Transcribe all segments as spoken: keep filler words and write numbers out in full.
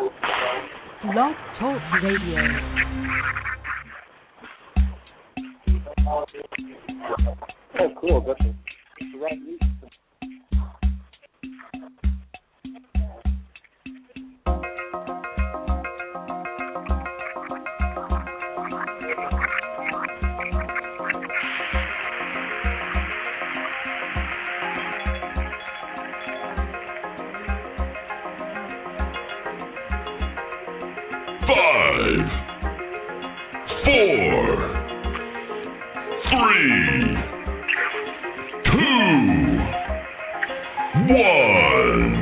Blog Talk Radio. Oh, cool. That's the right music. Five, four, three, two, one.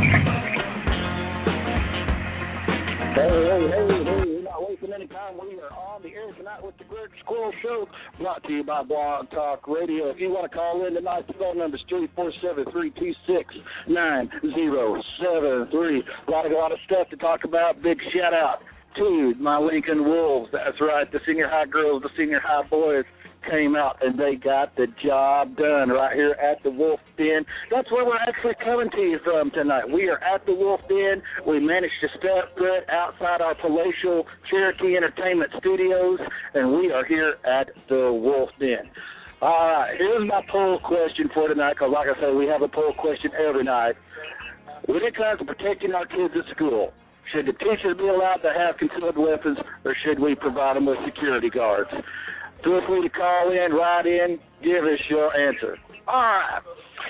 Hey, hey, hey, hey, you're not wasting any time. We are on the air tonight with the Greg Squirrel Show, brought to you by Blog Talk Radio. If you want to call in tonight, the phone number is three four seven, three two six, nine zero seven three. A lot, of, a lot of stuff to talk about. Big shout out to my Lincoln Wolves. That's right, the senior high girls, the senior high boys came out and they got the job done right here at the Wolf Den. That's where we're actually coming to you from tonight. We are at the Wolf Den. We managed to step foot outside our palatial Cherokee Entertainment Studios, and we are here at the Wolf Den. All right, here's my poll question for tonight, because like I said, we have a poll question every night. When it comes to protecting our kids at school, should the teachers be allowed to have concealed weapons, or should we provide them with security guards? Feel free to call in, write in, give us your answer. All right.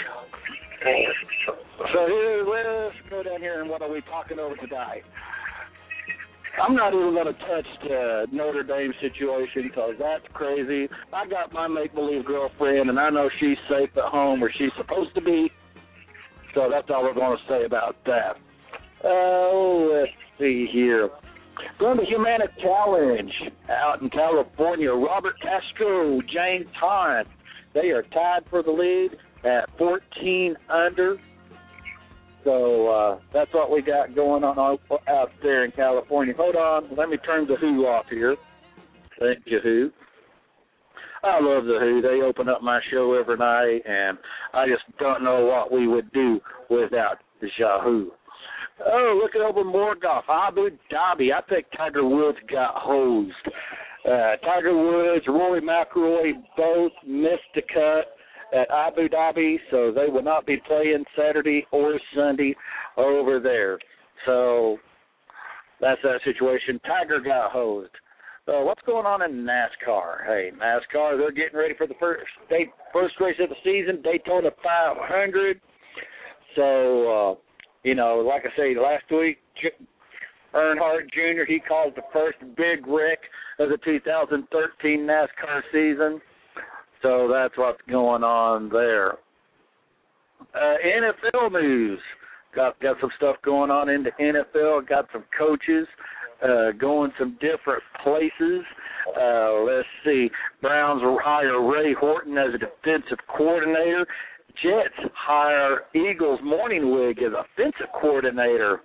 So here, let's go down here, and what are we talking over tonight? I'm not even going to touch the Notre Dame situation, because that's crazy. I got my make-believe girlfriend, and I know she's safe at home where she's supposed to be. So that's all we're going to say about that. Oh, let's see here. Going to Humana Challenge out in California. Robert Castro, James Hahn. They are tied for the lead at fourteen under. So uh, that's what we got going on out there in California. Hold on. Let me turn the Who off here. Thank you, Who. I love the Who. They open up my show every night, and I just don't know what we would do without the Yahoo. Oh, look at over Morgoth, Abu Dhabi. I think Tiger Woods got hosed. Uh, Tiger Woods, Rory McIlroy both missed the cut at Abu Dhabi, so they will not be playing Saturday or Sunday over there. So that's that situation. Tiger got hosed. Uh, what's going on in NASCAR? Hey, NASCAR, they're getting ready for the first day, first race of the season, Daytona five hundred. So, uh, you know, like I say, last week, Earnhardt Junior, he caused the first big wreck of the two thousand thirteen NASCAR season. So that's what's going on there. Uh, N F L news. Got got some stuff going on in the N F L. Got some coaches uh, going some different places. Uh, let's see. Browns hire Ray Horton as a defensive coordinator. Jets hire Eagles Morningwig as offensive coordinator.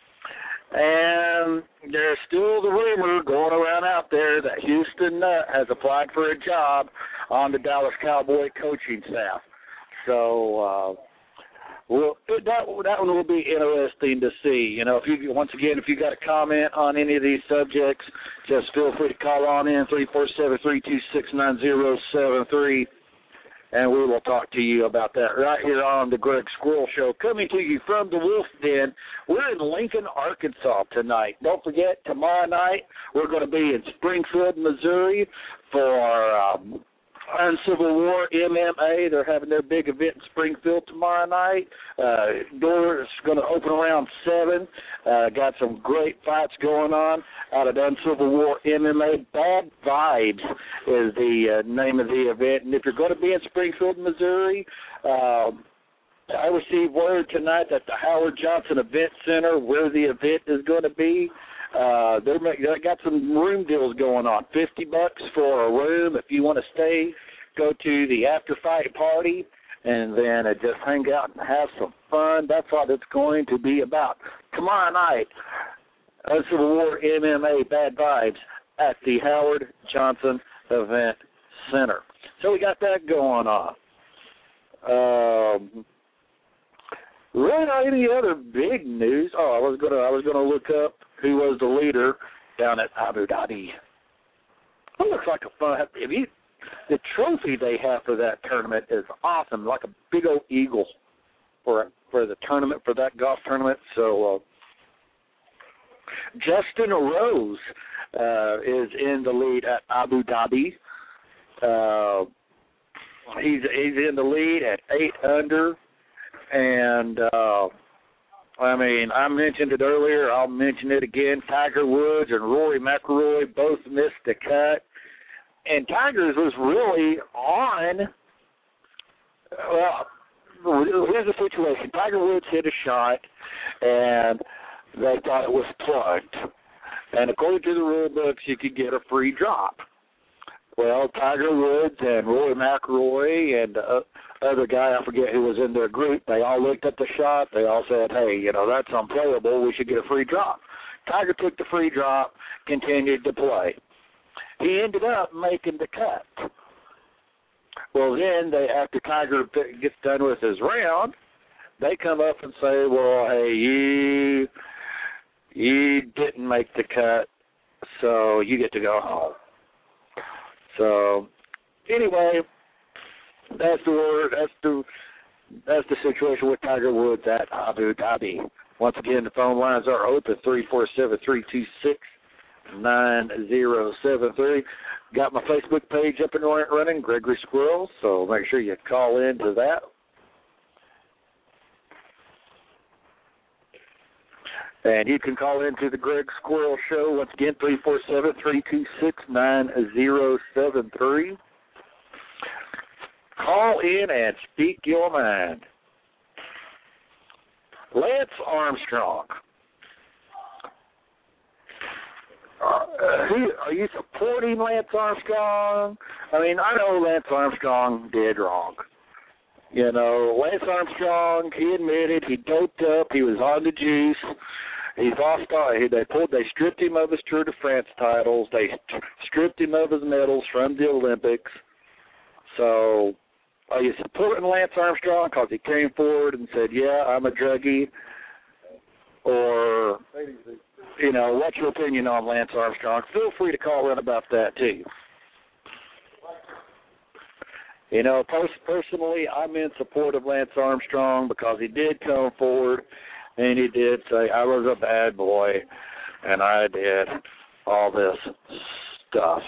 And there's still the rumor going around out there that Houston Nutt has applied for a job on the Dallas Cowboy coaching staff. So, uh, well, that that one will be interesting to see. You know, if you once again, if you got a comment on any of these subjects, just feel free to call on in three four seven, three two six, nine zero seven three. And we will talk to you about that right here on the Greg Squirrel Show, coming to you from the Wolf Den. We're in Lincoln, Arkansas tonight. Don't forget, tomorrow night we're going to be in Springfield, Missouri for um, Uncivil War M M A. They're having their big event in Springfield tomorrow night. Uh, doors going to open around seven. Uh, got some great fights going on out of Uncivil War M M A. Bad Vibes is the uh, name of the event. And if you're going to be in Springfield, Missouri, uh, I received word tonight that the Howard Johnson Event Center, where the event is going to be, Uh, they're make, they got some room deals going on. Fifty bucks for a room if you want to stay. Go to the after fight party, and then uh, just hang out and have some fun. That's what it's going to be about. Tomorrow night, Uncivil War M M A Bad Vibes at the Howard Johnson Event Center. So we got that going on. Um, really not any other big news. Oh, I was gonna I was gonna look up who was the leader down at Abu Dhabi. It looks like a fun. If you, the trophy they have for that tournament is awesome, like a big old eagle for for the tournament for that golf tournament. So uh, Justin Rose uh, is in the lead at Abu Dhabi. Uh, he's he's in the lead at eight under, and uh, I mean I mentioned it earlier. I'll mention it again. Tiger Woods and Rory McIlroy both missed the cut, and Tiger's was really on. Well, here's the situation. Tiger Woods hit a shot, and they thought it was plugged. And according to the rule books, you could get a free drop. Well, Tiger Woods and Rory McIlroy and the uh, other guy, I forget who was in their group, they all looked at the shot. They all said, hey, you know, that's unplayable. We should get a free drop. Tiger took the free drop, continued to play. He ended up making the cut. Well, then, they, after Tiger gets done with his round, they come up and say, well, hey, you, you didn't make the cut, so you get to go home. So, anyway, that's the word. That's the that's the situation with Tiger Woods at Abu Dhabi. Once again, the phone lines are open three four seven, three two six, nine zero seven three. Got my Facebook page up and running, Gregory Squirrel. So make sure you call in to that. And you can call into the Greg Squirrel Show, once again, three four seven, three two six, nine zero seven three. Call in and speak your mind. Lance Armstrong. Uh, who, are you supporting Lance Armstrong? I mean, I know Lance Armstrong did wrong. You know, Lance Armstrong, he admitted he doped up, he was on the juice. He's lost. They pulled. They stripped him of his Tour de France titles. They stripped him of his medals from the Olympics. So, are you supporting Lance Armstrong because he came forward and said, "Yeah, I'm a druggie," or, you know, what's your opinion on Lance Armstrong? Feel free to call in about that too. You know, personally, I'm in support of Lance Armstrong because he did come forward. And he did say, I was a bad boy, and I did all this stuff.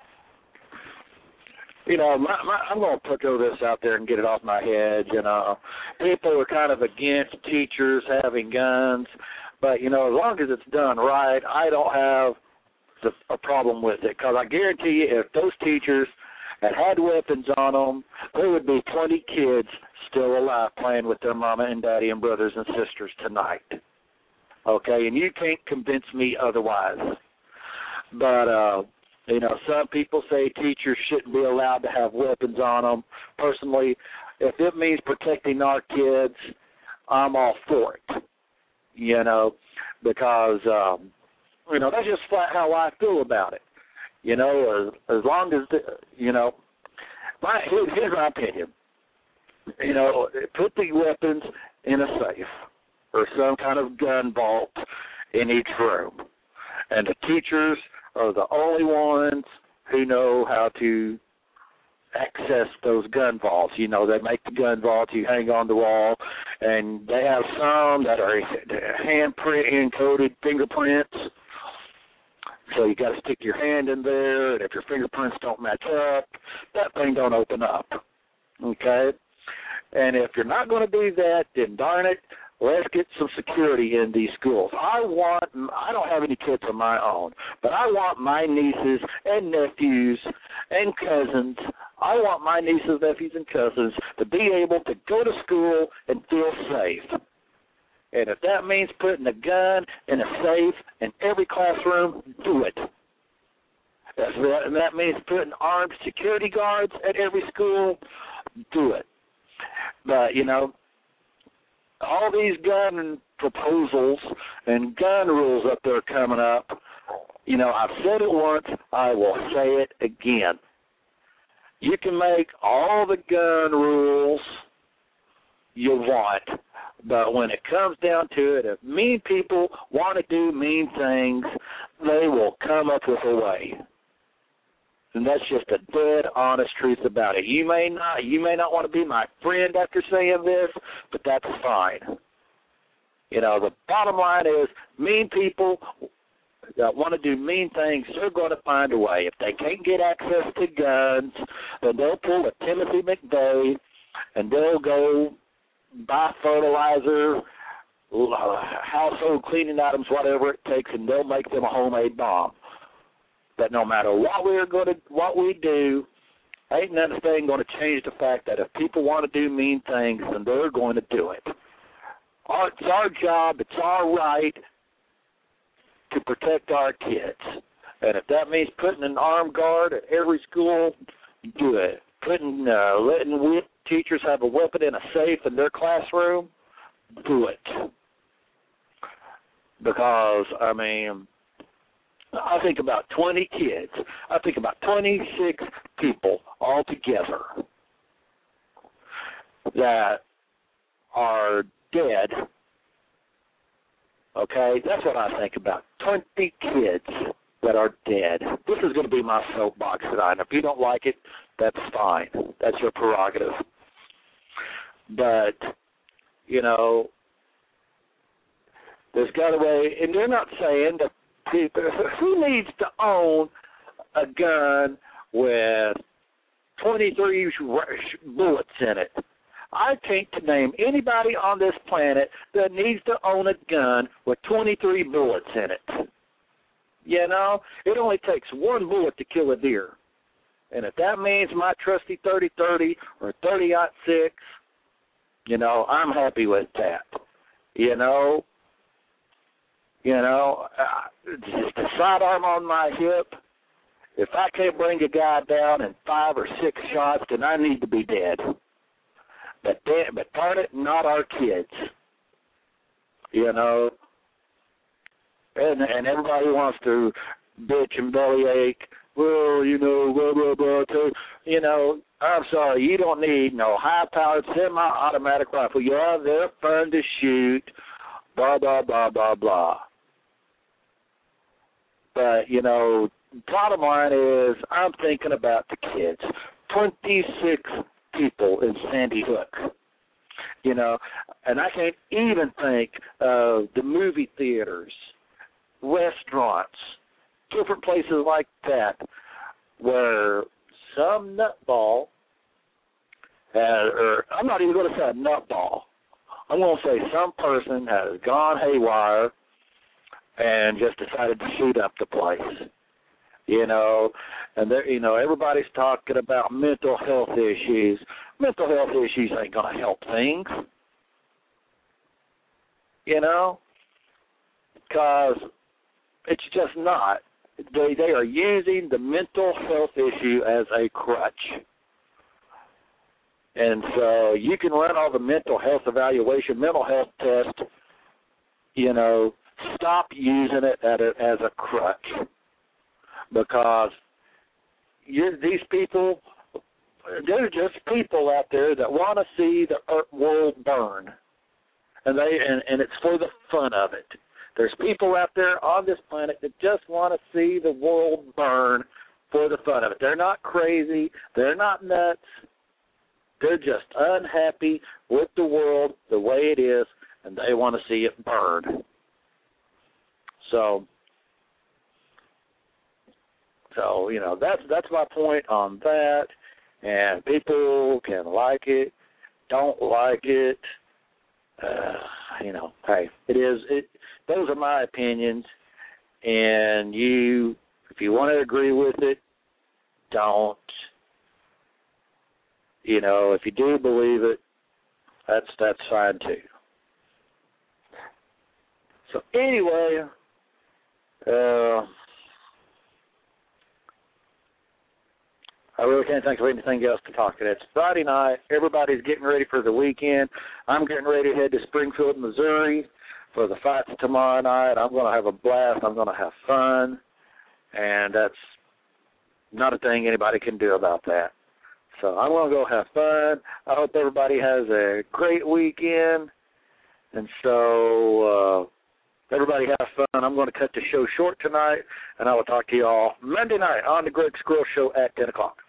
You know, my, my, I'm going to put this out there and get it off my head, you know. People are kind of against teachers having guns, but, you know, as long as it's done right, I don't have the, a problem with it. Because I guarantee you, if those teachers had had weapons on them, there would be twenty kids still alive playing with their mama and daddy and brothers and sisters tonight. Okay, and you can't convince me otherwise. But, uh, you know, some people say teachers shouldn't be allowed to have weapons on them. Personally, if it means protecting our kids, I'm all for it, you know, because, um, you know, that's just flat how I feel about it. You know, as, as long as, the, you know, my, here's my opinion. You know, put the weapons in a safe or some kind of gun vault in each room. And the teachers are the only ones who know how to access those gun vaults. You know, they make the gun vaults, you hang on the wall, and they have some that are handprint encoded fingerprints. So you got to stick your hand in there, and if your fingerprints don't match up, that thing don't open up. Okay? And if you're not going to do that, then darn it, let's get some security in these schools. I want, I don't have any kids of my own, but I want my nieces and nephews and cousins, I want my nieces, nephews, and cousins to be able to go to school and feel safe. And if that means putting a gun in a safe in every classroom, do it. If that means putting armed security guards at every school, do it. But, you know, all these gun proposals and gun rules up there coming up, you know, I've said it once, I will say it again. You can make all the gun rules you want, But when it comes down to it, if mean people want to do mean things, they will come up with a way. And that's just a dead honest truth about it. You may not you may not want to be my friend after saying this, but that's fine. You know, the bottom line is mean people that want to do mean things, they're going to find a way. If they can't get access to guns, then they'll pull a Timothy McVeigh and they'll go buy fertilizer, household cleaning items, whatever it takes, and they'll make them a homemade bomb. But no matter what we're going to, what we do, ain't nothing going to change the fact that if people want to do mean things, then they're going to do it. Our, it's our job, it's our right to protect our kids. And if that means putting an armed guard at every school, do it. Putting, uh, letting we, teachers have a weapon in a safe in their classroom, do it. Because, I mean, I think about twenty kids. I think about twenty-six people all together that are dead. Okay, that's what I think about. twenty kids that are dead. This is going to be my soapbox tonight. If you don't like it, that's fine. That's your prerogative. But, you know, there's got to be, and they're not saying that people, who needs to own a gun with twenty-three bullets in it? I can't name anybody on this planet that needs to own a gun with twenty-three bullets in it. You know, it only takes one bullet to kill a deer. And if that means my trusty thirty thirty or thirty aught six, you know, I'm happy with that. You know, you know, uh, just a sidearm on my hip. If I can't bring a guy down in five or six shots, then I need to be dead. But, but darn it, not our kids. You know, and and everybody wants to bitch and bellyache. Well, you know, blah, blah, blah, too. You know, I'm sorry, you don't need no high-powered semi-automatic rifle. Yeah, they're fun to shoot, blah, blah, blah, blah, blah. But, you know, bottom line is I'm thinking about the kids. twenty-six people in Sandy Hook. You know, and I can't even think of the movie theaters, restaurants, different places like that where some nutball, has, or I'm not even going to say a nutball, I'm going to say some person has gone haywire and just decided to shoot up the place. You know, and there, you know, everybody's talking about mental health issues. Mental health issues ain't going to help things. You know, because it's just not. They they are using the mental health issue as a crutch. And so you can run all the mental health evaluation, mental health test, you know, stop using it at a, as a crutch. Because you're, these people, they're just people out there that want to see the earth world burn. And they and, and it's for the fun of it. There's people out there on this planet that just want to see the world burn for the fun of it. They're not crazy. They're not nuts. They're just unhappy with the world the way it is, and they want to see it burn. So, so you know, that's that's my point on that. And people can like it, don't like it. Uh, you know, hey, it is. It. Those are my opinions, and you, if you want to agree with it, don't. You know, if you do believe it, that's that's fine too. So anyway, uh, I really can't think of anything else to talk about. It's Friday night. Everybody's getting ready for the weekend. I'm getting ready to head to Springfield, Missouri for the fights tomorrow night. I'm going to have a blast. I'm going to have fun, and that's not a thing anybody can do about that. So I'm going to go have fun. I hope everybody has a great weekend, And so uh, everybody have fun. I'm going to cut the show short tonight, and I will talk to you all Monday night on the Greg Squirrel Show at ten o'clock.